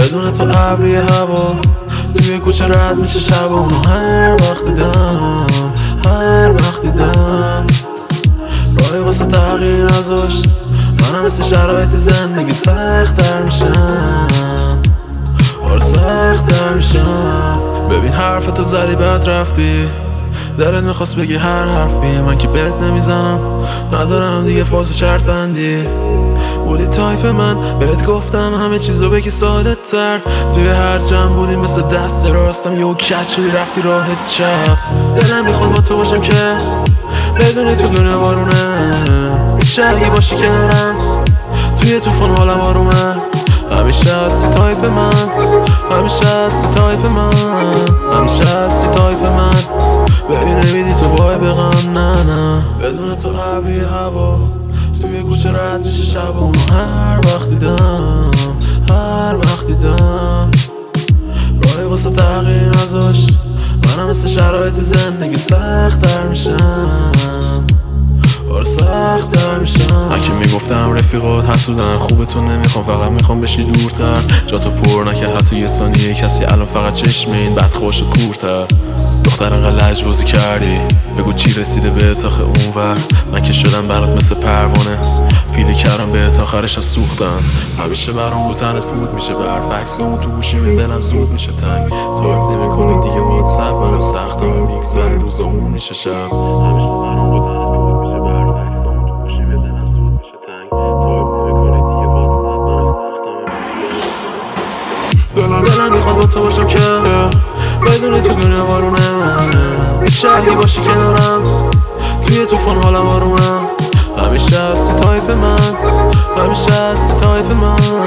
بدون تو ابری هوا توی کوچه رد میشه شب اونو هر وقت دیدم راهی واسه تغییر نذاشت. منم مثل شرایط زندگی سخت‌تر میشم ببین حرفتو زدی بعد رفتی، دلت میخواست بگی هر حرفی، من که بهت نمیزنم، ندارم دیگه فاز شرط بندی. بودی تایپ من، بهت گفتم همه چیزو بگی ساده تر. توی هر جمع بودی مثل دست راستم، یهو کج شدی رفتی راه چپ. دلم میخواد با تو باشم که بدونی تو دنیا بارونه، میشه اگه باشی کنارم توی طوفان حالم آرومه. همیشه هستی تایپ من، ببین نمیدی تو وای بغم نه بدون تو ابری هوا توی کوچه رد میشه شب اونو هر وقت دیدم راهی واسه تغییر نذاشت. منم مثل شرایط زندگی سخت‌تر میشم. من که میگفتم رفیقات حسودن، خوبتون نمیخوام، فقط میخوام بشی دورتر. جا تو پر نکرد حتی یه ثانیه کسی، الان فقط چشم این بدخواشت کورتر. دختر انقدر لجبازی کردی، بگو چی رسیده به آخه اونور. من که شدم برات مثل پروانه، پیلی کردم بهت آخرشم سوختم. همیشه برام رو تنت پود میشه، به حرف عکسامون تو گوشی به دلم زود میشه تنگ. تایپ نمیکنی دیگه واتساپ، منم سختم میگذره روزامون میشه شب. همیشه برام رو تنت پود میشه، به حرف عکسامون تو گوشی به دلم زود میشه تنگ. تایپ نمیکنی دیگه واتساپ، منم سختم میگذره روزامون میشه شب. دلم میخواد با تو باشم که بدونی تو دنیا بارونه، میشه اگه باشی کنارم توی طوفان حالم آرومه. همیشه هستی تایپ من